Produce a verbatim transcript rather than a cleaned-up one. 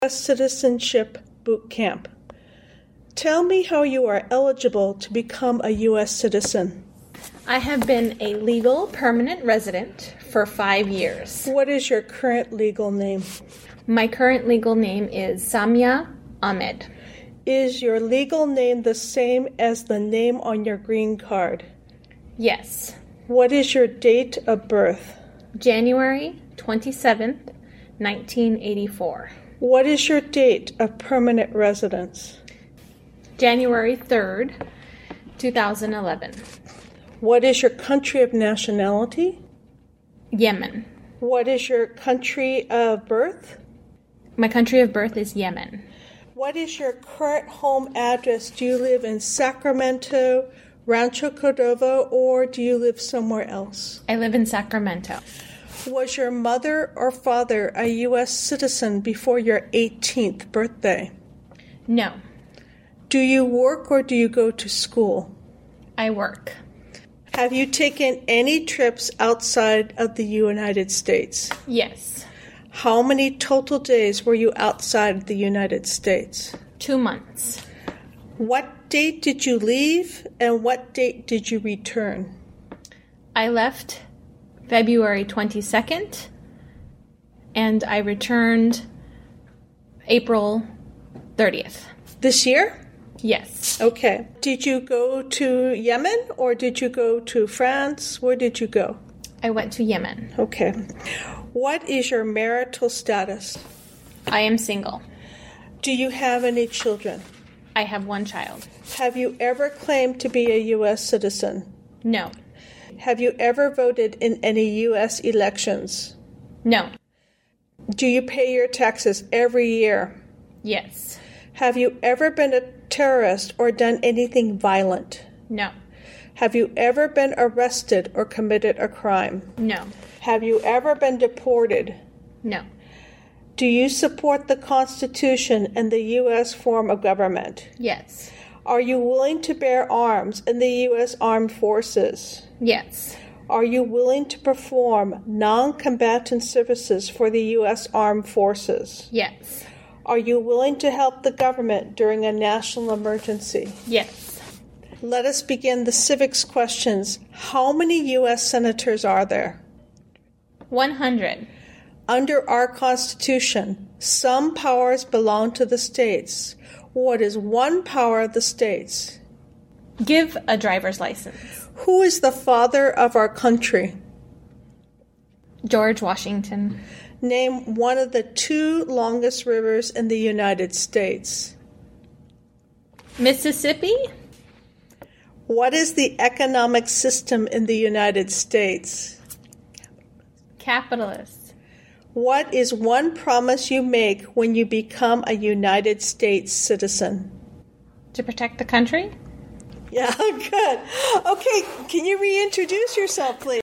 U S Citizenship Boot Camp. Tell me how you are eligible to become a U S citizen. I have been a legal permanent resident for five years. What is your current legal name? My current legal name is Samia Ahmed. Is your legal name the same as the name on your green card? Yes. What is your date of birth? January twenty-seventh, nineteen eighty-four. What is your date of permanent residence? January third, two thousand eleven. What is your country of nationality? Yemen. What is your country of birth? My country of birth is Yemen. What is your current home address? Do you live in Sacramento, Rancho Cordova, or do you live somewhere else? I live in Sacramento. Was your mother or father a U S citizen before your eighteenth birthday? No. Do you work or do you go to school? I work. Have you taken any trips outside of the United States? Yes. How many total days were you outside of the United States? Two months. What date did you leave and what date did you return? I left February twenty-second and I returned April thirtieth. This year? Yes. Okay. Did you go to Yemen or did you go to France? Where did you go? I went to Yemen. Okay. What is your marital status? I am single. Do you have any children? I have one child. Have you ever claimed to be a U S citizen? No. Have you ever voted in any U S elections? No. Do you pay your taxes every year? Yes. Have you ever been a terrorist or done anything violent? No. Have you ever been arrested or committed a crime? No. Have you ever been deported? No. Do you support the Constitution and the U S form of government? Yes. Are you willing to bear arms in the U S Armed Forces? Yes. Are you willing to perform non-combatant services for the U S Armed Forces? Yes. Are you willing to help the government during a national emergency? Yes. Let us begin the civics questions. How many U S senators are there? one hundred. Under our Constitution, some powers belong to the states. What is one power of the states? Give a driver's license. Who is the father of our country? George Washington. Name one of the two longest rivers in the United States. Mississippi. What is the economic system in the United States? Capitalist. What is one promise you make when you become a United States citizen? To protect the country. Yeah, good. Okay, can you reintroduce yourself, please?